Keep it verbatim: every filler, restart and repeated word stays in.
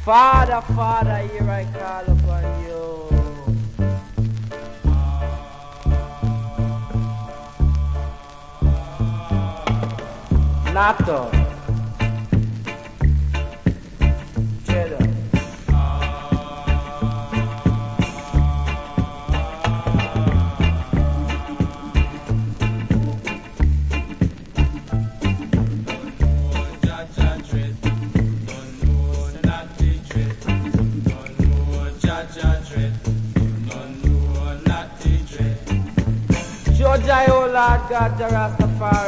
Father, Father, here I call upon you. Nato. Cheddar. Georgia, oh Lord God, the Rastafari.